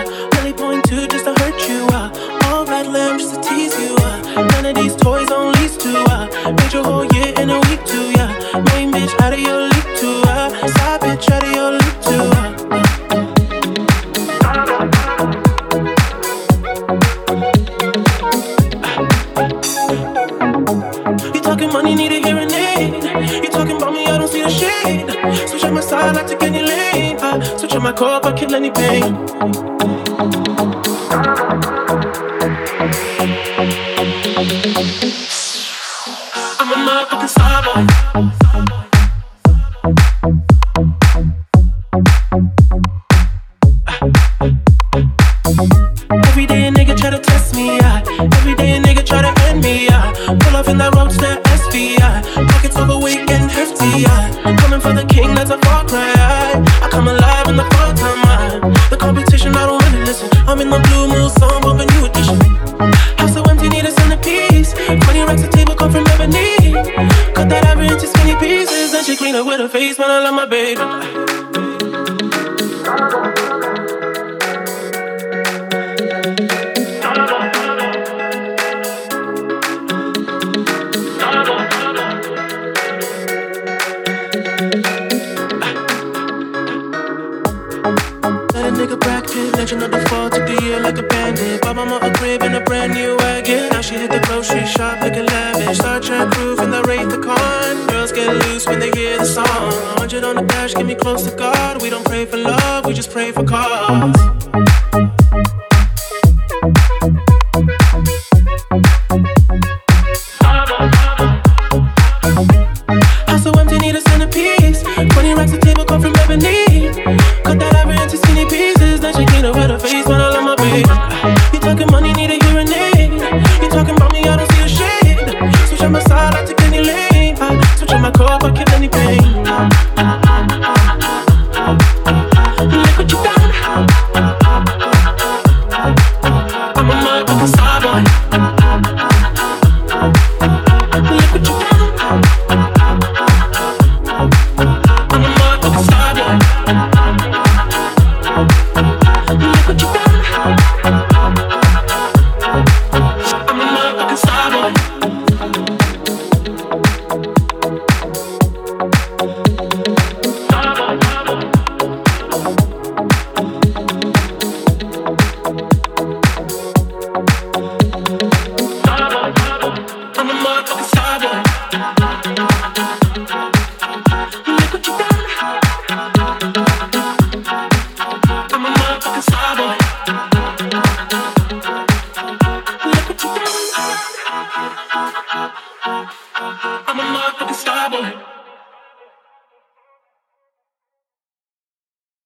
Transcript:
Really point to just to hurt you. All red lamb just to tease you. None of these toys on lease to. Made your whole year in a week too. Main bitch out of your league too. Side bitch out of your league too. You talking money, need a hearing aid. You talking about me, I don't see the shade. Switch on my side, I take any lane. Switch on my core, I kill any pain. I'm a motherfucking star boy. Every day a nigga try to test me, every day a nigga try to end me, pull off in that roadster SV, pockets overweight getting hefty, coming for the king, that's a far cry, I come alive in the fall time, the competition, I don't really listen, I'm in the blue moon song, but a new edition, house so empty, need a centerpiece, 20 racks a table come from ebony, cut that average into skinny pieces, and she clean up with her face, man, I love my baby. Nigga bracket, legend of the fall, took the year like a bandit. Bought mama a crib and a brand new wagon. Now she hit the grocery shop looking lavish. Star Trek crew from the Wraith the Con. Girls get loose when they hear the song. 100 on the dash, get me close to God. We don't pray for love, we just pray for cause. House so empty, need a centerpiece. 20 racks a table come from ebony. Cut that average into skinny pieces. Then she clean up with her face when I love my baby. You talking money, need a hearing aid. You talking about me, I don't see a shade. Switch on my side, I take any lane. Switch on my core, I kill any pain. Look what you done. I'm a motherfucking star boy. Look what you done. I'm a motherfucking star boy. Look what you done. I'm a motherfucking star boy. I'm a motherfucking star boy.